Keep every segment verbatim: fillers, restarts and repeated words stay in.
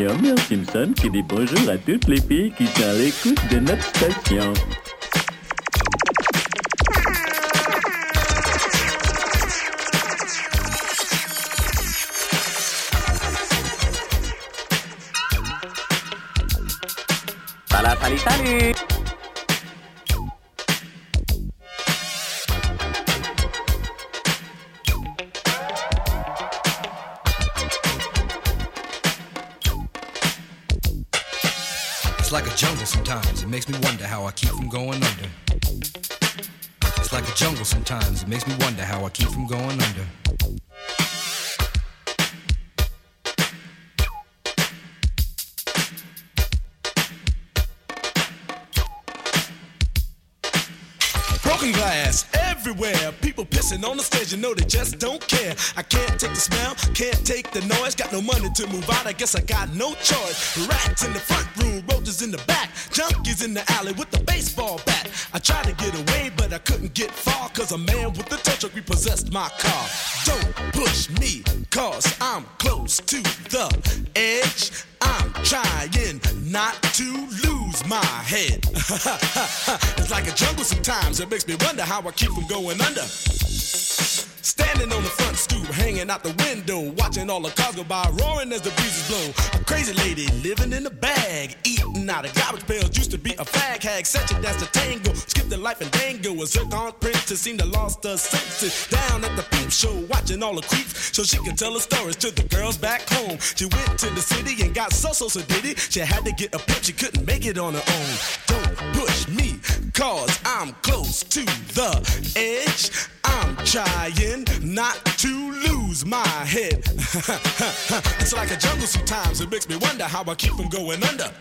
Homer Simpson qui dit bonjour à toutes les filles qui sont à l'écoute de notre station. Salut, salut, salut! It's like a jungle sometimes, it makes me wonder how I keep from going under. It's like a jungle sometimes, it makes me wonder how I keep from going under. Broken glass everywhere, people pissing on the stage, you know they just don't care. I can't take the smell, can't take the noise, got no money to move out, I guess I got no choice. Rats in the front room, roaches in the back, junkies in the alley with the baseball bat. I tried to get away, but I couldn't get far, cause a man with a tow truck repossessed my car. Don't push me, cause I'm close to the edge. I'm trying not to lose my head. It's like a jungle sometimes, it makes me wonder how I keep from going under. Standing on the front stoop, hanging out the window, watching all the cars go by, roaring as the breezes blow. A crazy lady living in a bag, eating out of garbage pails, used to be a fag hag, such a dance to tango, skipped the life and dango. A zircon princess seemed to lost her senses, down at the peep show, watching all the creeps, so she could tell her stories to the girls back home. She went to the city and got so so so did it. She had to get a pimp, she couldn't make it on her own. Don't push me, cause I'm close to the edge. I'm trying not to lose my head. It's like a jungle sometimes, it makes me wonder how I keep from going under.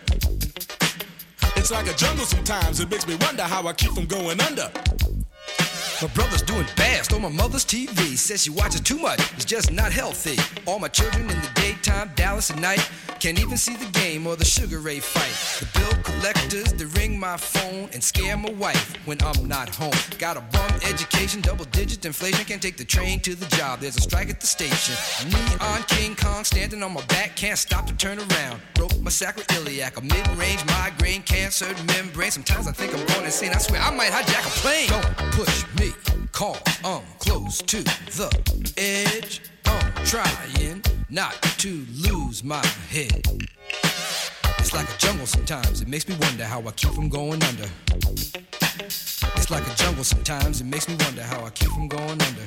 It's like a jungle sometimes, it makes me wonder how I keep from going under. My brother's doing bad, stole my mother's T V. Says she watches too much, it's just not healthy. All my children in the daytime, Dallas at night. Can't even see the game or the Sugar Ray fight. The bill collectors, they ring my phone and scare my wife when I'm not home. Got a bum education, double digit inflation. Can't take the train to the job, there's a strike at the station. Neon King Kong standing on my back, can't stop to turn around. Broke my sacroiliac, a mid-range migraine, cancer membrane. Sometimes I think I'm going insane, I swear I might hijack a plane. Don't push me, cause I'm close to the edge. I'm trying not to lose my head. It's like a jungle sometimes, it makes me wonder how I keep from going under. It's like a jungle sometimes, it makes me wonder how I keep from going under.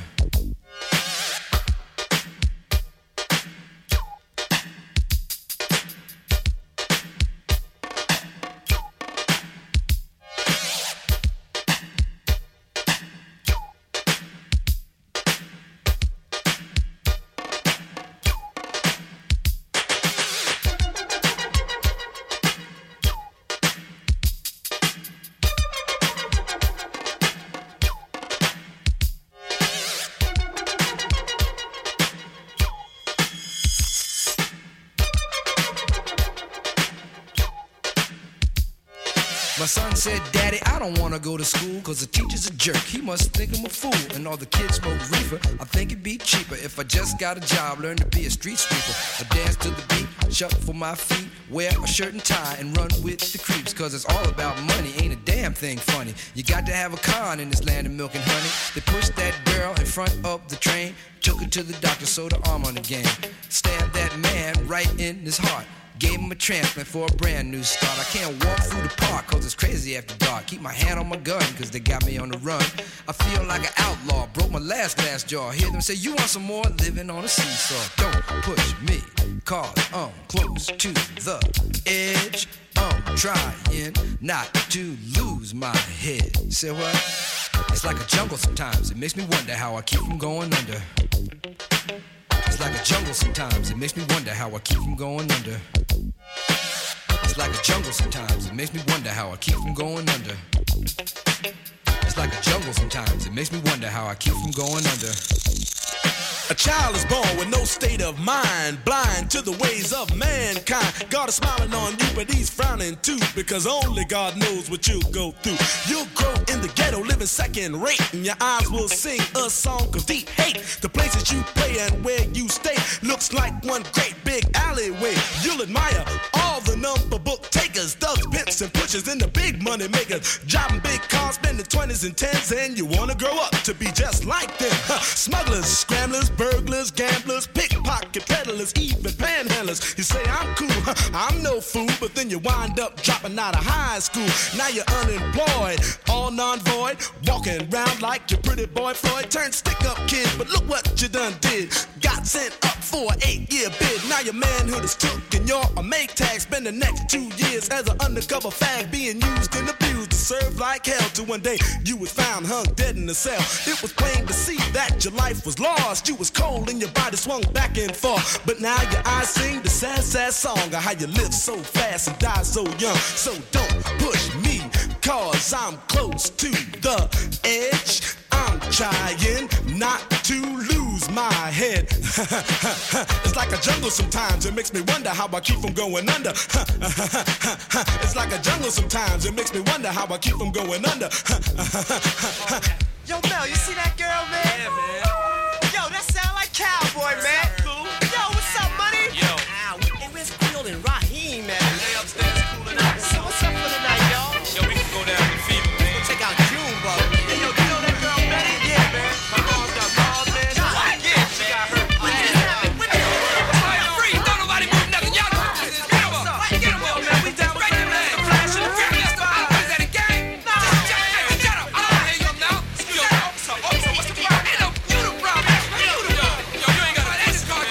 My son said, Daddy, I don't wanna go to school, cause the teacher's a jerk. He must think I'm a fool, and all the kids smoke reefer. I think it'd be cheaper if I just got a job, learn to be a street sweeper. I dance to the beat, shuffle my feet, wear a shirt and tie, and run with the creeps. Cause it's all about money, ain't a damn thing funny. You got to have a con in this land of milk and honey. They pushed that girl in front of the train, took her to the doctor, sewed her arm on the game. Stabbed that man right in his heart, gave him a transplant for a brand new start. I can't walk through the park cause it's crazy after dark. Keep my hand on my gun cause they got me on the run. I feel like an outlaw, broke my last glass jaw. Hear them say, you want some more? Living on a seesaw. Don't push me cause I'm close to the edge. I'm trying not to lose my head. Say what? It's like a jungle sometimes, it makes me wonder how I keep from going under. It's like a jungle sometimes, it makes me wonder how I keep from going under. It's like a jungle sometimes, it makes me wonder how I keep from going under. It's like a jungle sometimes, it makes me wonder how I keep from going under. A child is born with no state of mind, blind to the ways of mankind. God is smiling on you, but he's frowning too, because only God knows what you'll go through. You'll grow in the ghetto, living second rate, and your eyes will sing a song of deep hate. The places you play and where you stay looks like one great big alleyway. You'll admire all the number book takers, thugs, pimps, and pushers, and the big money makers, driving big cars, spending twenties and tens, and you wanna grow up to be just like them. Huh. Smugglers, scramblers, burglars, gamblers, pickpocket peddlers, even panhandlers. You say I'm cool, huh, I'm no fool, but then you wind up dropping out of high school. Now you're unemployed, all non-void, walking around like your pretty boy Floyd. Turned stick-up kid, but look what you done did. Got sent up for an eight-year bid. Now your manhood is took and you're a make tag. Spend the next two years as an undercover fag, being used and abused to serve like hell. Till one day you was found hung dead in a cell. It was plain to see that your life was lost. You was cold and your body swung back and forth. But now your eyes sing the sad, sad song of how you live so fast and die so young. So don't push me, cause I'm close to the edge. I'm trying not to lose my head. It's like a jungle sometimes, it makes me wonder how I keep from going under. It's like a jungle sometimes, it makes me wonder how I keep from going under. Yo, Mel, you see that girl, man? Yeah, man. Yo, that sound like Cowboy, man. Cool. Yo, what's up, money? Yo. Ow, hey, where's Quill and Raheem, man? They upstairs cooling out. So what's up for the night, y'all? Yo, we can go down to Fever, man. We'll check out June, bro. Hey, yo, you know that girl, Betty? Yeah, man. My mom's got balls, man. What? Yeah, she got her. Free, don't nobody move nothing. Y'all get him up. Get him up, man. We down right there, man. Flash in the film. Is that a gang? Hey, shut up. I don't hear you now. Yo, officer, officer, what's the problem? Ain't no, you the problem. You the problem. Yo, you ain't got a police car.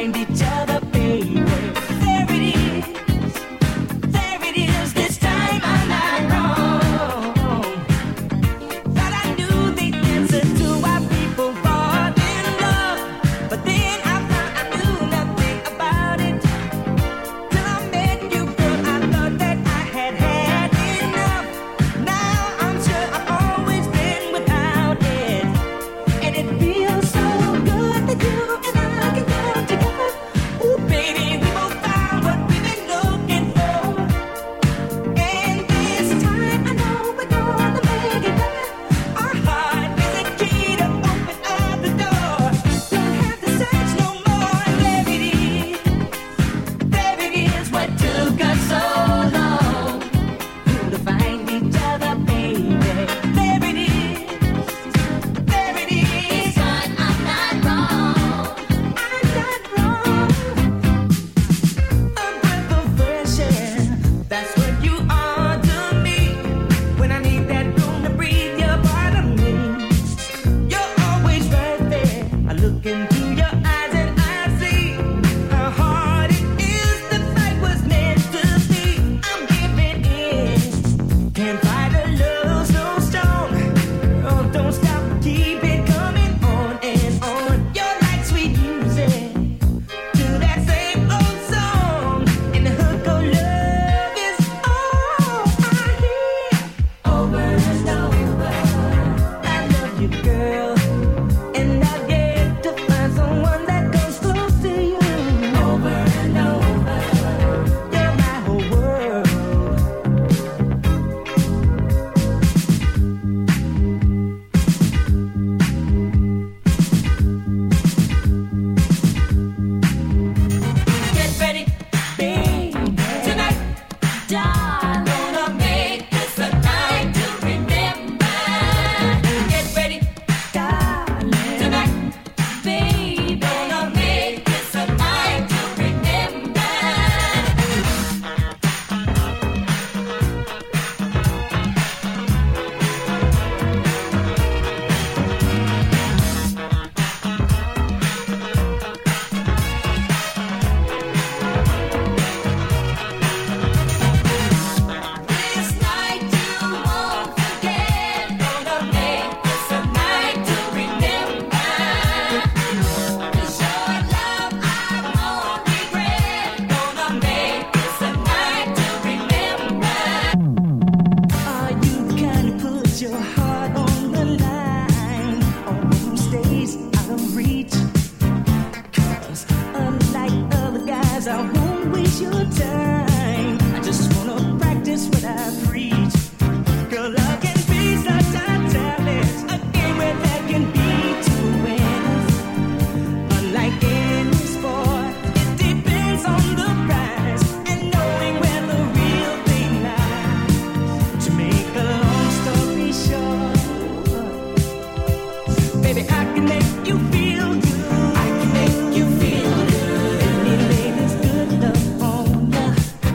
Good love on ya.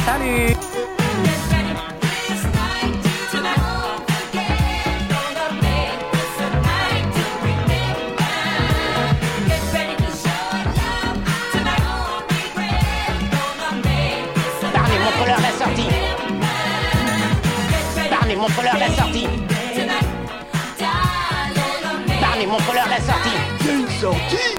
salut. Barney, montre-leur la sortie. Barney, montre-leur la sortie. Barney, montre-leur la sortie. Il y a une sortie.